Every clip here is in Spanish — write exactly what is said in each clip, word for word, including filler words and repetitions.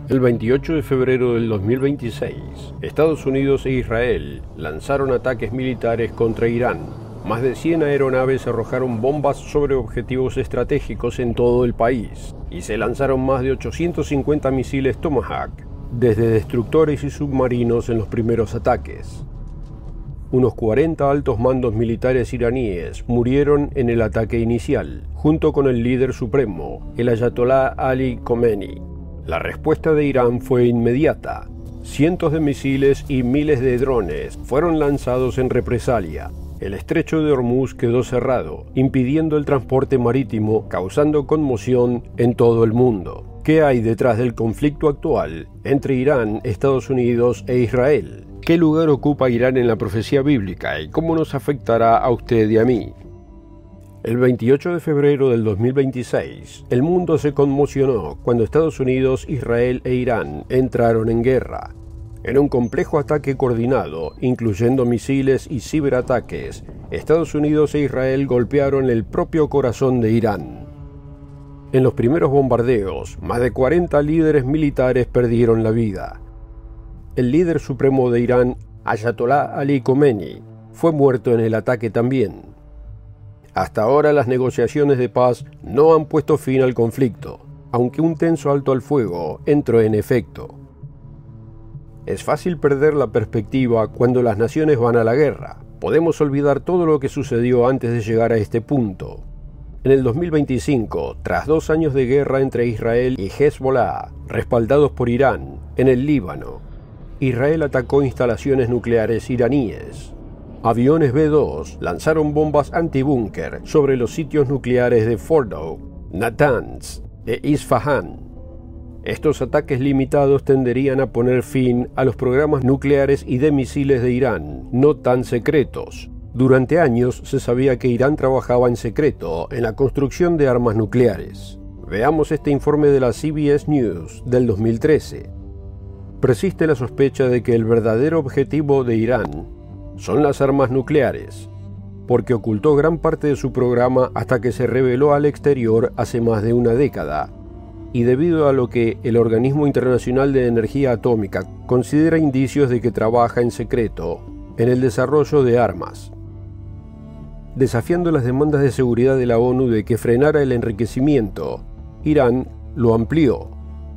El veintiocho de febrero del dos mil veintiséis, Estados Unidos e Israel lanzaron ataques militares contra Irán. Más de cien aeronaves arrojaron bombas sobre objetivos estratégicos en todo el país y se lanzaron más de ochocientos cincuenta misiles Tomahawk desde destructores y submarinos en los primeros ataques. Unos cuarenta altos mandos militares iraníes murieron en el ataque inicial, junto con el líder supremo, el Ayatolá Ali Khomeini. La respuesta de Irán fue inmediata. Cientos de misiles y miles de drones fueron lanzados en represalia. El estrecho de Hormuz quedó cerrado, impidiendo el transporte marítimo, causando conmoción en todo el mundo. ¿Qué hay detrás del conflicto actual entre Irán, Estados Unidos e Israel? ¿Qué lugar ocupa Irán en la profecía bíblica y cómo nos afectará a usted y a mí? El veintiocho de febrero del dos mil veintiséis, el mundo se conmocionó cuando Estados Unidos, Israel e Irán entraron en guerra. En un complejo ataque coordinado, incluyendo misiles y ciberataques, Estados Unidos e Israel golpearon el propio corazón de Irán. En los primeros bombardeos, más de cuarenta líderes militares perdieron la vida. El líder supremo de Irán, Ayatolá Ali Khomeini, fue muerto en el ataque también. Hasta ahora las negociaciones de paz no han puesto fin al conflicto, aunque un tenso alto al fuego entró en efecto. Es fácil perder la perspectiva cuando las naciones van a la guerra. Podemos olvidar todo lo que sucedió antes de llegar a este punto. En el dos mil veinticinco, tras dos años de guerra entre Israel y Hezbollah, respaldados por Irán, en el Líbano, Israel atacó instalaciones nucleares iraníes. Aviones B dos lanzaron bombas antibúnker sobre los sitios nucleares de Fordow, Natanz e Isfahan. Estos ataques limitados tenderían a poner fin a los programas nucleares y de misiles de Irán, no tan secretos. Durante años se sabía que Irán trabajaba en secreto en la construcción de armas nucleares. Veamos este informe de la C B S News del dos mil trece. Persiste la sospecha de que el verdadero objetivo de Irán son las armas nucleares, porque ocultó gran parte de su programa hasta que se reveló al exterior hace más de una década, y debido a lo que el Organismo Internacional de Energía Atómica considera indicios de que trabaja en secreto en el desarrollo de armas. Desafiando las demandas de seguridad de la ONU de que frenara el enriquecimiento, Irán lo amplió.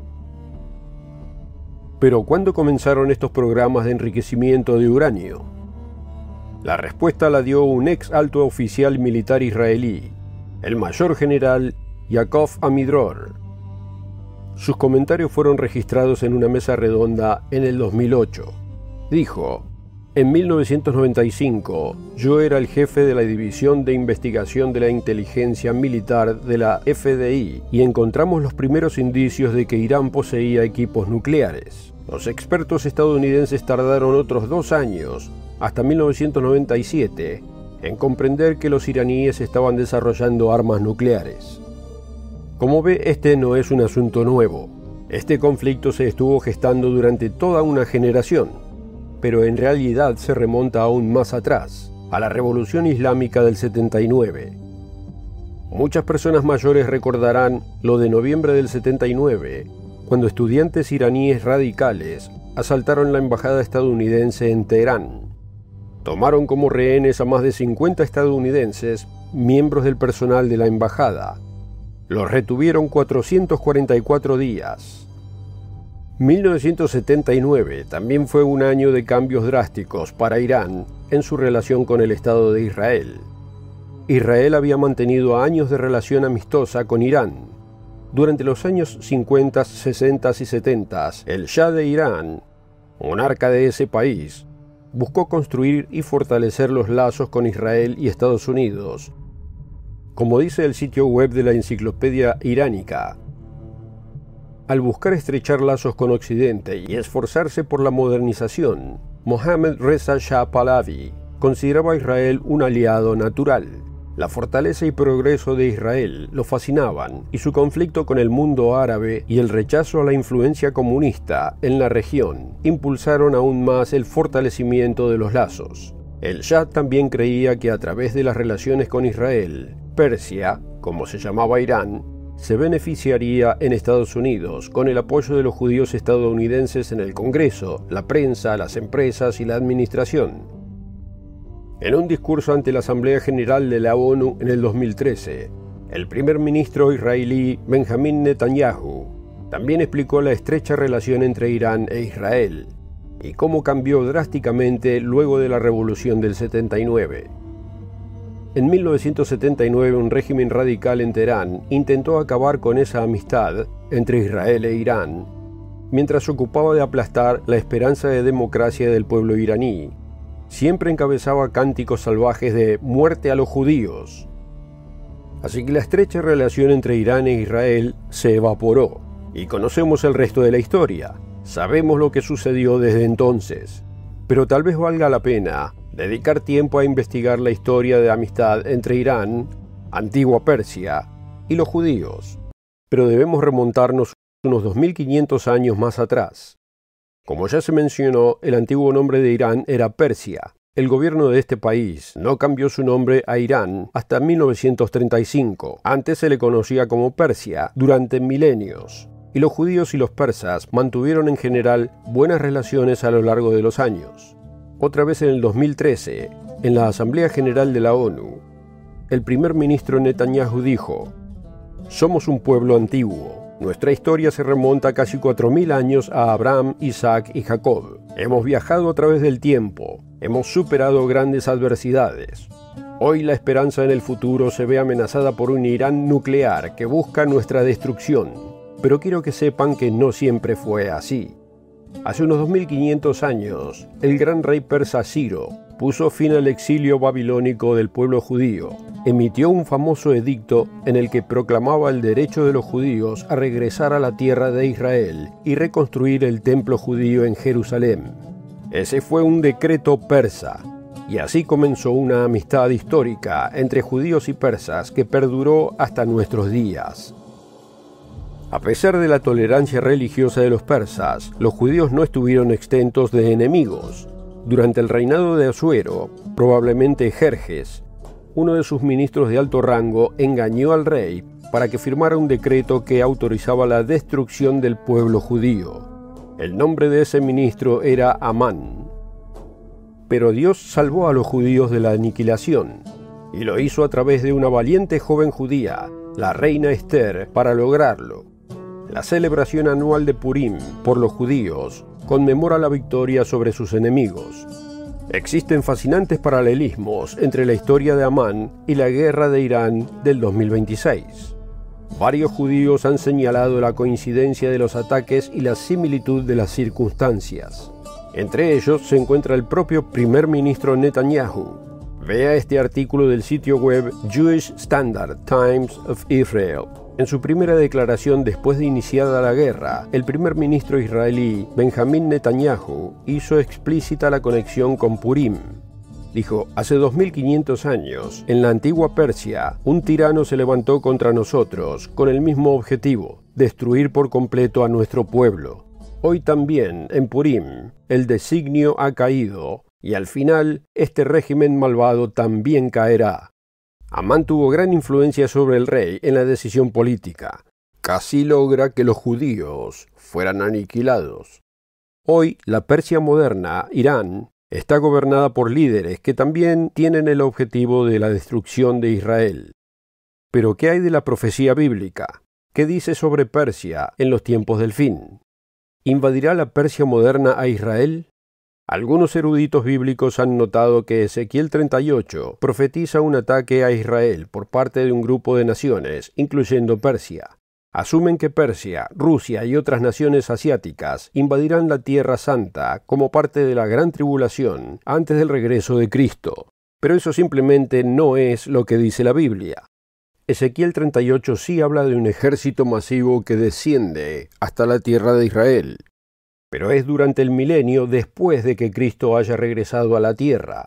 Pero ¿cuándo comenzaron estos programas de enriquecimiento de uranio? La respuesta la dio un ex alto oficial militar israelí, el mayor general Yaakov Amidror. Sus comentarios fueron registrados en una mesa redonda en el dos mil ocho. Dijo: en mil novecientos noventa y cinco, yo era el jefe de la División de Investigación de la Inteligencia Militar de la F D I y encontramos los primeros indicios de que Irán poseía equipos nucleares. Los expertos estadounidenses tardaron otros dos años, hasta mil novecientos noventa y siete, en comprender que los iraníes estaban desarrollando armas nucleares. Como ve, este no es un asunto nuevo. Este conflicto se estuvo gestando durante toda una generación, pero en realidad se remonta aún más atrás, a la Revolución Islámica del setenta y nueve. Muchas personas mayores recordarán lo de noviembre del setenta y nueve, cuando estudiantes iraníes radicales asaltaron la embajada estadounidense en Teherán. Tomaron como rehenes a más de cincuenta estadounidenses, miembros del personal de la embajada. Los retuvieron cuatrocientos cuarenta y cuatro días. mil novecientos setenta y nueve también fue un año de cambios drásticos para Irán en su relación con el Estado de Israel. Israel había mantenido años de relación amistosa con Irán. Durante los años cincuenta, sesenta y setenta, el Shah de Irán, monarca de ese país, buscó construir y fortalecer los lazos con Israel y Estados Unidos. Como dice el sitio web de la Enciclopedia Iránica, al buscar estrechar lazos con Occidente y esforzarse por la modernización, Mohammad Reza Shah Pahlavi consideraba a Israel un aliado natural. La fortaleza y progreso de Israel lo fascinaban, y su conflicto con el mundo árabe y el rechazo a la influencia comunista en la región impulsaron aún más el fortalecimiento de los lazos. El Shah también creía que a través de las relaciones con Israel, Persia, como se llamaba Irán, se beneficiaría en Estados Unidos con el apoyo de los judíos estadounidenses en el Congreso, la prensa, las empresas y la administración. En un discurso ante la Asamblea General de la ONU en el dos mil trece, el primer ministro israelí Benjamín Netanyahu también explicó la estrecha relación entre Irán e Israel y cómo cambió drásticamente luego de la Revolución del setenta y nueve. En mil novecientos setenta y nueve, un régimen radical en Teherán intentó acabar con esa amistad entre Israel e Irán, mientras se ocupaba de aplastar la esperanza de democracia del pueblo iraní. Siempre encabezaba cánticos salvajes de «muerte a los judíos». Así que la estrecha relación entre Irán e Israel se evaporó, y conocemos el resto de la historia. Sabemos lo que sucedió desde entonces. Pero tal vez valga la pena dedicar tiempo a investigar la historia de amistad entre Irán, antigua Persia, y los judíos. Pero debemos remontarnos unos dos mil quinientos años más atrás. Como ya se mencionó, el antiguo nombre de Irán era Persia. El gobierno de este país no cambió su nombre a Irán hasta mil novecientos treinta y cinco. Antes se le conocía como Persia durante milenios. Y los judíos y los persas mantuvieron en general buenas relaciones a lo largo de los años. Otra vez en el dos mil trece, en la Asamblea General de la ONU, el primer ministro Netanyahu dijo: «Somos un pueblo antiguo. Nuestra historia se remonta a casi cuatro mil años a Abraham, Isaac y Jacob. Hemos viajado a través del tiempo. Hemos superado grandes adversidades. Hoy la esperanza en el futuro se ve amenazada por un Irán nuclear que busca nuestra destrucción. Pero quiero que sepan que no siempre fue así. Hace unos dos mil quinientos años, el gran rey persa Ciro puso fin al exilio babilónico del pueblo judío. Emitió un famoso edicto en el que proclamaba el derecho de los judíos a regresar a la tierra de Israel y reconstruir el templo judío en Jerusalén. Ese fue un decreto persa, y así comenzó una amistad histórica entre judíos y persas que perduró hasta nuestros días. A pesar de la tolerancia religiosa de los persas, los judíos no estuvieron exentos de enemigos. Durante el reinado de Asuero, probablemente Jerjes, uno de sus ministros de alto rango, engañó al rey para que firmara un decreto que autorizaba la destrucción del pueblo judío. El nombre de ese ministro era Amán. Pero Dios salvó a los judíos de la aniquilación, y lo hizo a través de una valiente joven judía, la reina Esther, para lograrlo. La celebración anual de Purim por los judíos conmemora la victoria sobre sus enemigos. Existen fascinantes paralelismos entre la historia de Amán y la guerra de Irán del dos mil veintiséis. Varios judíos han señalado la coincidencia de los ataques y la similitud de las circunstancias. Entre ellos se encuentra el propio primer ministro Netanyahu. Vea este artículo del sitio web Jewish Standard Times of Israel. En su primera declaración después de iniciada la guerra, el primer ministro israelí Benjamín Netanyahu hizo explícita la conexión con Purim. Dijo: hace dos mil quinientos años, en la antigua Persia, un tirano se levantó contra nosotros con el mismo objetivo, destruir por completo a nuestro pueblo. Hoy también, en Purim, el designio ha caído, y al final, este régimen malvado también caerá. Amán tuvo gran influencia sobre el rey en la decisión política. Casi logra que los judíos fueran aniquilados. Hoy, la Persia moderna, Irán, está gobernada por líderes que también tienen el objetivo de la destrucción de Israel. Pero, ¿qué hay de la profecía bíblica? ¿Qué dice sobre Persia en los tiempos del fin? ¿Invadirá la Persia moderna a Israel? Algunos eruditos bíblicos han notado que Ezequiel treinta y ocho profetiza un ataque a Israel por parte de un grupo de naciones, incluyendo Persia. Asumen que Persia, Rusia y otras naciones asiáticas invadirán la Tierra Santa como parte de la gran tribulación antes del regreso de Cristo. Pero eso simplemente no es lo que dice la Biblia. Ezequiel treinta y ocho sí habla de un ejército masivo que desciende hasta la tierra de Israel. Pero es durante el milenio después de que Cristo haya regresado a la tierra.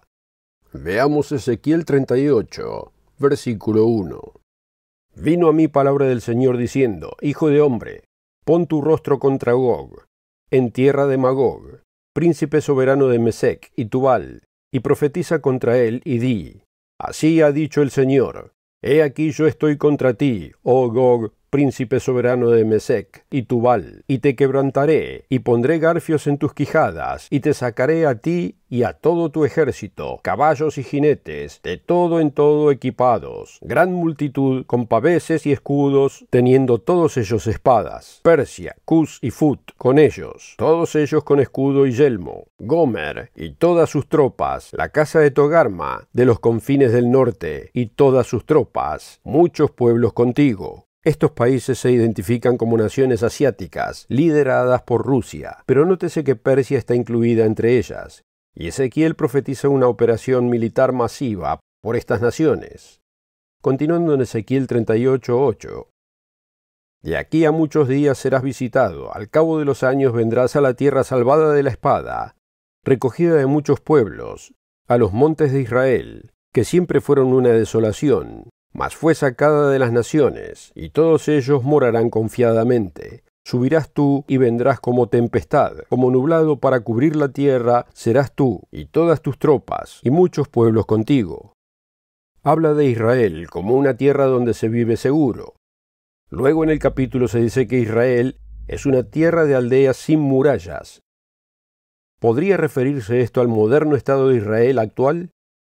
Veamos Ezequiel treinta y ocho, versículo uno. Vino a mí palabra del Señor diciendo: Hijo de hombre, pon tu rostro contra Gog, en tierra de Magog, príncipe soberano de Mesec y Tubal, y profetiza contra él y di: Así ha dicho el Señor: He aquí yo estoy contra ti, oh Gog, príncipe soberano de Mesec y Tubal, y te quebrantaré, y pondré garfios en tus quijadas, y te sacaré a ti y a todo tu ejército, caballos y jinetes, de todo en todo equipados, gran multitud, con paveses y escudos, teniendo todos ellos espadas, Persia, Cus y Fut, con ellos, todos ellos con escudo y yelmo, Gomer y todas sus tropas, la casa de Togarma, de los confines del norte, y todas sus tropas, muchos pueblos contigo. Estos países se identifican como naciones asiáticas, lideradas por Rusia, pero nótese que Persia está incluida entre ellas. Y Ezequiel profetiza una operación militar masiva por estas naciones. Continuando en Ezequiel treinta y ocho, ocho. De aquí a muchos días serás visitado, al cabo de los años vendrás a la tierra salvada de la espada, recogida de muchos pueblos, a los montes de Israel, que siempre fueron una desolación, mas fue sacada de las naciones, y todos ellos morarán confiadamente. Subirás tú y vendrás como tempestad, como nublado para cubrir la tierra, serás tú y todas tus tropas, y muchos pueblos contigo. Habla de Israel como una tierra donde se vive seguro. Luego en el capítulo se dice que Israel es una tierra de aldeas sin murallas. ¿Podría referirse esto al moderno Estado de Israel actual?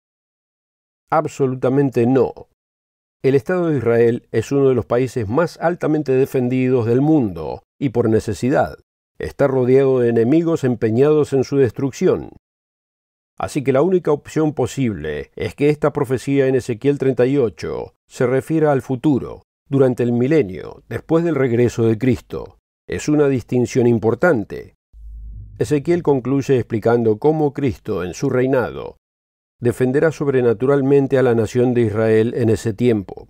Absolutamente no. El Estado de Israel es uno de los países más altamente defendidos del mundo, y por necesidad. Está rodeado de enemigos empeñados en su destrucción. Así que la única opción posible es que esta profecía en Ezequiel treinta y ocho se refiera al futuro, durante el milenio, después del regreso de Cristo. Es una distinción importante. Ezequiel concluye explicando cómo Cristo, en su reinado, defenderá sobrenaturalmente a la nación de Israel en ese tiempo.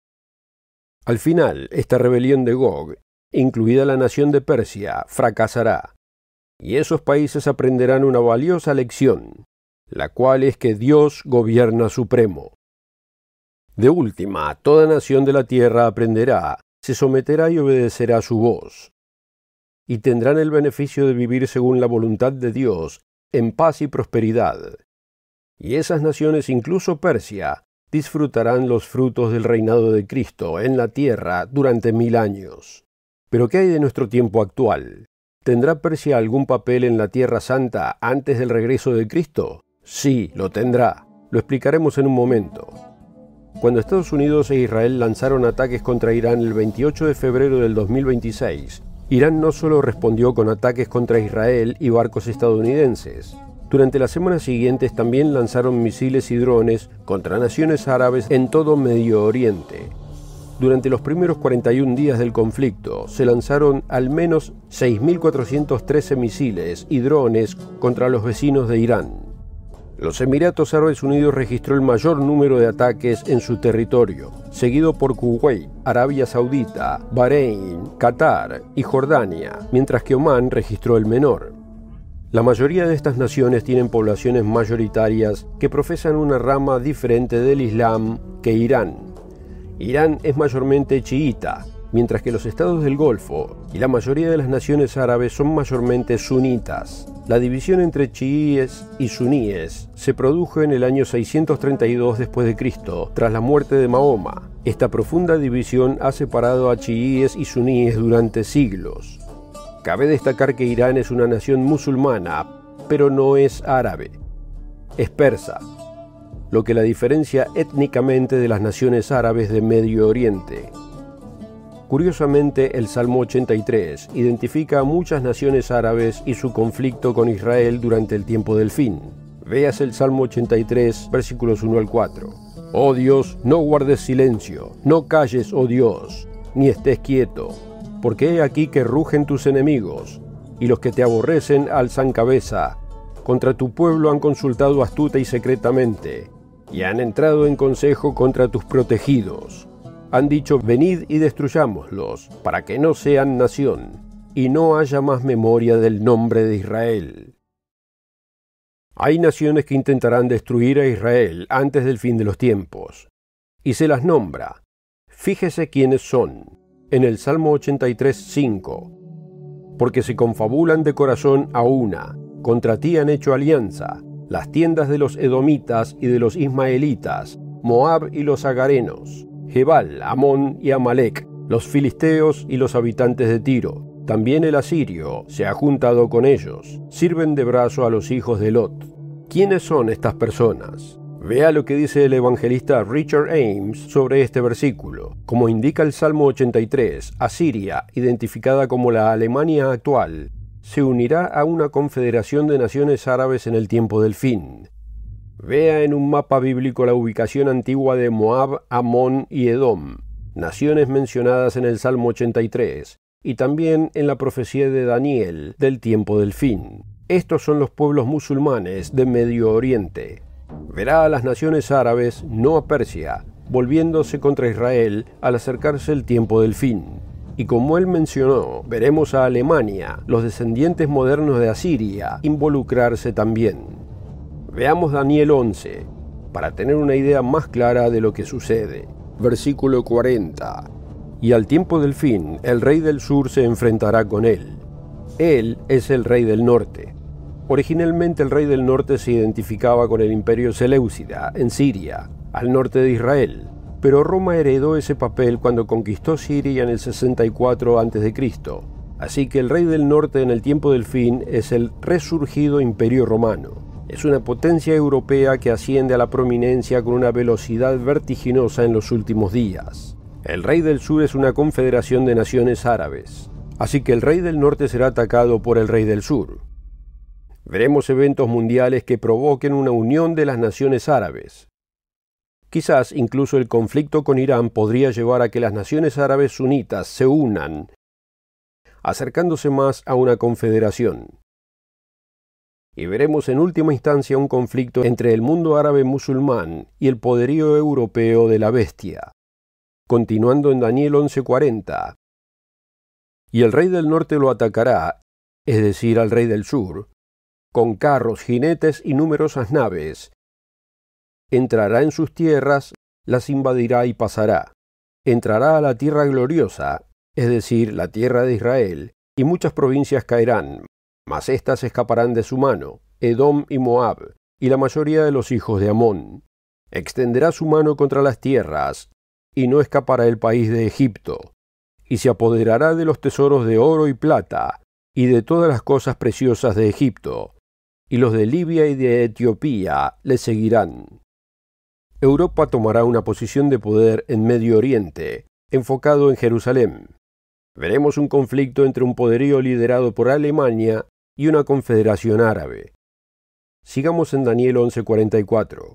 Al final, esta rebelión de Gog, incluida la nación de Persia, fracasará, y esos países aprenderán una valiosa lección, la cual es que Dios gobierna supremo. De última, toda nación de la tierra aprenderá, se someterá y obedecerá su voz, y tendrán el beneficio de vivir según la voluntad de Dios, en paz y prosperidad. Y esas naciones, incluso Persia, disfrutarán los frutos del reinado de Cristo en la tierra durante mil años. Pero ¿qué hay de nuestro tiempo actual? ¿Tendrá Persia algún papel en la Tierra Santa antes del regreso de Cristo? Sí, lo tendrá. Lo explicaremos en un momento. Cuando Estados Unidos e Israel lanzaron ataques contra Irán el veintiocho de febrero del dos mil veintiséis, Irán no solo respondió con ataques contra Israel y barcos estadounidenses. Durante las semanas siguientes también lanzaron misiles y drones contra naciones árabes en todo Medio Oriente. Durante los primeros cuarenta y un días del conflicto, se lanzaron al menos seis mil cuatrocientos trece misiles y drones contra los vecinos de Irán. Los Emiratos Árabes Unidos registró el mayor número de ataques en su territorio, seguido por Kuwait, Arabia Saudita, Bahrein, Qatar y Jordania, mientras que Omán registró el menor. La mayoría de estas naciones tienen poblaciones mayoritarias que profesan una rama diferente del Islam que Irán. Irán es mayormente chiita, mientras que los estados del Golfo y la mayoría de las naciones árabes son mayormente sunitas. La división entre chiíes y suníes se produjo en el año seiscientos treinta y dos después de Cristo, tras la muerte de Mahoma. Esta profunda división ha separado a chiíes y suníes durante siglos. Cabe destacar que Irán es una nación musulmana, pero no es árabe. Es persa, lo que la diferencia étnicamente de las naciones árabes de Medio Oriente. Curiosamente, el Salmo ochenta y tres identifica a muchas naciones árabes y su conflicto con Israel durante el tiempo del fin. Veas el Salmo ochenta y tres, versículos uno al cuatro. Oh Dios, no guardes silencio, no calles, oh Dios, ni estés quieto. Porque he aquí que rugen tus enemigos, y los que te aborrecen alzan cabeza. Contra tu pueblo han consultado astuta y secretamente, y han entrado en consejo contra tus protegidos. Han dicho, venid y destruyámoslos, para que no sean nación, y no haya más memoria del nombre de Israel. Hay naciones que intentarán destruir a Israel antes del fin de los tiempos, y se las nombra. Fíjese quiénes son. En el Salmo ochenta y tres, cinco. Porque se confabulan de corazón a una, contra ti han hecho alianza, las tiendas de los edomitas y de los ismaelitas, Moab y los agarenos, Jebal, Amón y Amalek, los filisteos y los habitantes de Tiro. También el asirio se ha juntado con ellos. Sirven de brazo a los hijos de Lot. ¿Quiénes son estas personas? Vea lo que dice el evangelista Richard Ames sobre este versículo. Como indica el Salmo ochenta y tres, Asiria, identificada como la Alemania actual, se unirá a una confederación de naciones árabes en el tiempo del fin. Vea en un mapa bíblico la ubicación antigua de Moab, Amón y Edom, naciones mencionadas en el Salmo ochenta y tres, y también en la profecía de Daniel del tiempo del fin. Estos son los pueblos musulmanes de Medio Oriente. Verá a las naciones árabes, no a Persia, volviéndose contra Israel al acercarse el tiempo del fin. Y como él mencionó, veremos a Alemania, los descendientes modernos de Asiria, involucrarse también. Veamos Daniel once, para tener una idea más clara de lo que sucede. Versículo cuarenta. Y al tiempo del fin, el rey del sur se enfrentará con él. Él es el rey del norte. Originalmente el rey del norte se identificaba con el imperio seleucida, en Siria, al norte de Israel, pero Roma heredó ese papel cuando conquistó Siria en el sesenta y cuatro antes de Cristo. Así que el rey del norte en el tiempo del fin es el resurgido imperio romano. Es una potencia europea que asciende a la prominencia con una velocidad vertiginosa en los últimos días. El rey del sur es una confederación de naciones árabes, así que el rey del norte será atacado por el rey del sur. Veremos eventos mundiales que provoquen una unión de las naciones árabes. Quizás incluso el conflicto con Irán podría llevar a que las naciones árabes sunitas se unan, acercándose más a una confederación. Y veremos en última instancia un conflicto entre el mundo árabe musulmán y el poderío europeo de la bestia. Continuando en Daniel once cuarenta. Y el rey del norte lo atacará, es decir, al rey del sur, con carros, jinetes y numerosas naves. Entrará en sus tierras, las invadirá y pasará. Entrará a la tierra gloriosa, es decir, la tierra de Israel, y muchas provincias caerán, mas éstas escaparán de su mano, Edom y Moab, y la mayoría de los hijos de Amón. Extenderá su mano contra las tierras, y no escapará el país de Egipto, y se apoderará de los tesoros de oro y plata, y de todas las cosas preciosas de Egipto, y los de Libia y de Etiopía le seguirán. Europa tomará una posición de poder en Medio Oriente, enfocado en Jerusalén. Veremos un conflicto entre un poderío liderado por Alemania y una confederación árabe. Sigamos en Daniel once cuarenta y cuatro.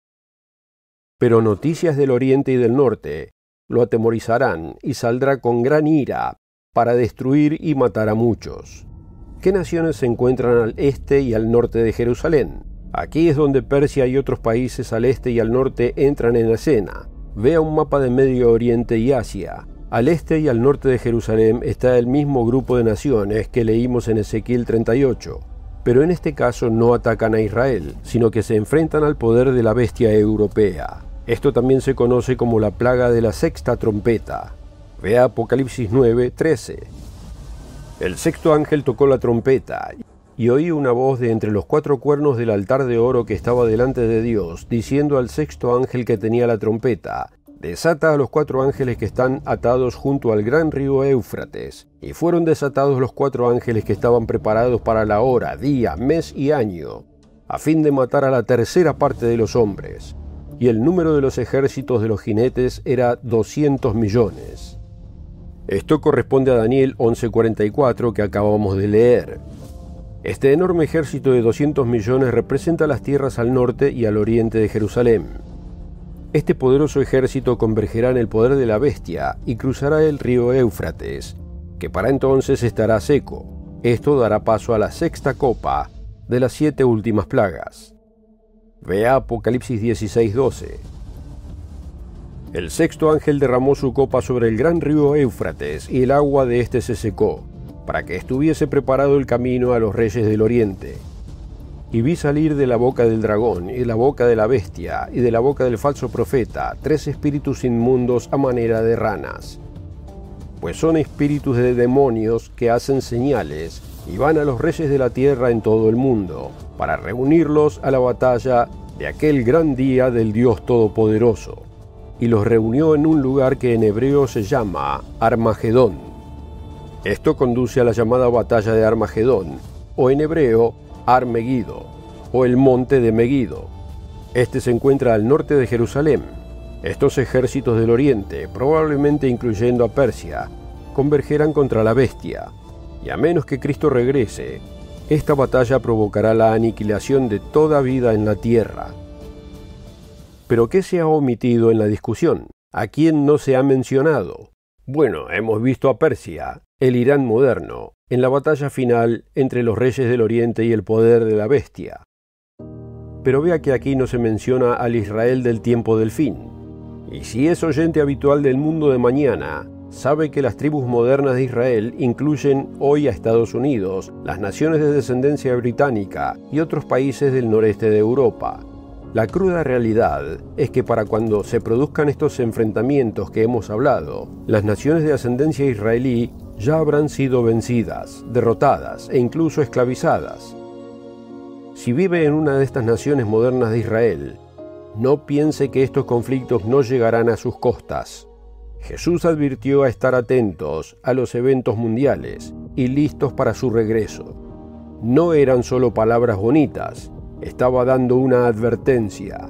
Pero noticias del oriente y del norte lo atemorizarán y saldrá con gran ira para destruir y matar a muchos. ¿Qué naciones se encuentran al este y al norte de Jerusalén? Aquí es donde Persia y otros países al este y al norte entran en escena. Vea un mapa de Medio Oriente y Asia. Al este y al norte de Jerusalén está el mismo grupo de naciones que leímos en Ezequiel treinta y ocho, pero en este caso no atacan a Israel, sino que se enfrentan al poder de la bestia europea. Esto también se conoce como la plaga de la sexta trompeta. Vea Apocalipsis nueve trece. El sexto ángel tocó la trompeta, y oí una voz de entre los cuatro cuernos del altar de oro que estaba delante de Dios, diciendo al sexto ángel que tenía la trompeta: desata a los cuatro ángeles que están atados junto al gran río Éufrates. Y fueron desatados los cuatro ángeles que estaban preparados para la hora, día, mes y año, a fin de matar a la tercera parte de los hombres. Y el número de los ejércitos de los jinetes era doscientos millones. Esto corresponde a Daniel once cuarenta y cuatro que acabamos de leer. Este enorme ejército de doscientos millones representa las tierras al norte y al oriente de Jerusalén. Este poderoso ejército convergerá en el poder de la bestia y cruzará el río Éufrates, que para entonces estará seco. Esto dará paso a la sexta copa de las siete últimas plagas. Vea Apocalipsis dieciséis doce. El sexto ángel derramó su copa sobre el gran río Éufrates, y el agua de éste se secó, para que estuviese preparado el camino a los reyes del oriente. Y vi salir de la boca del dragón, y de la boca de la bestia, y de la boca del falso profeta, tres espíritus inmundos a manera de ranas. Pues son espíritus de demonios que hacen señales, y van a los reyes de la tierra en todo el mundo, para reunirlos a la batalla de aquel gran día del Dios Todopoderoso. y los reunió en un lugar que en hebreo se llama Armagedón. Esto conduce a la llamada batalla de Armagedón, o en hebreo Ar-Megido, o el monte de Megido. Este se encuentra al norte de Jerusalén. Estos ejércitos del oriente, probablemente incluyendo a Persia, convergerán contra la bestia, y a menos que Cristo regrese, esta batalla provocará la aniquilación de toda vida en la tierra. ¿Pero qué se ha omitido en la discusión? ¿A quién no se ha mencionado? Bueno, hemos visto a Persia, el Irán moderno, en la batalla final entre los reyes del oriente y el poder de la bestia. Pero vea que aquí no se menciona al Israel del tiempo del fin. Y si es oyente habitual del mundo de mañana, sabe que las tribus modernas de Israel incluyen hoy a Estados Unidos, las naciones de descendencia británica y otros países del noreste de Europa. La cruda realidad es que para cuando se produzcan estos enfrentamientos que hemos hablado, las naciones de ascendencia israelí ya habrán sido vencidas, derrotadas e incluso esclavizadas. Si vive en una de estas naciones modernas de Israel, no piense que estos conflictos no llegarán a sus costas. Jesús advirtió a estar atentos a los eventos mundiales y listos para su regreso. No eran solo palabras bonitas, estaba dando una advertencia.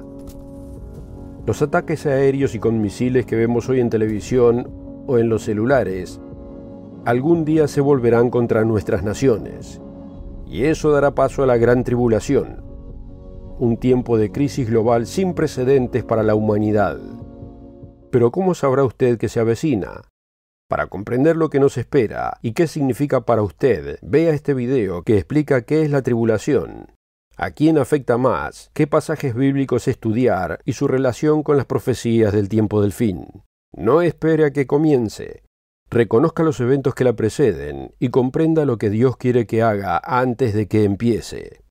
Los ataques aéreos y con misiles que vemos hoy en televisión o en los celulares, algún día se volverán contra nuestras naciones, y eso dará paso a la gran tribulación, un tiempo de crisis global sin precedentes para la humanidad. Pero ¿cómo sabrá usted que se avecina? Para comprender lo que nos espera y qué significa para usted, vea este video que explica qué es la tribulación, a quién afecta más, qué pasajes bíblicos estudiar y su relación con las profecías del tiempo del fin. No espere a que comience. Reconozca los eventos que la preceden y comprenda lo que Dios quiere que haga antes de que empiece.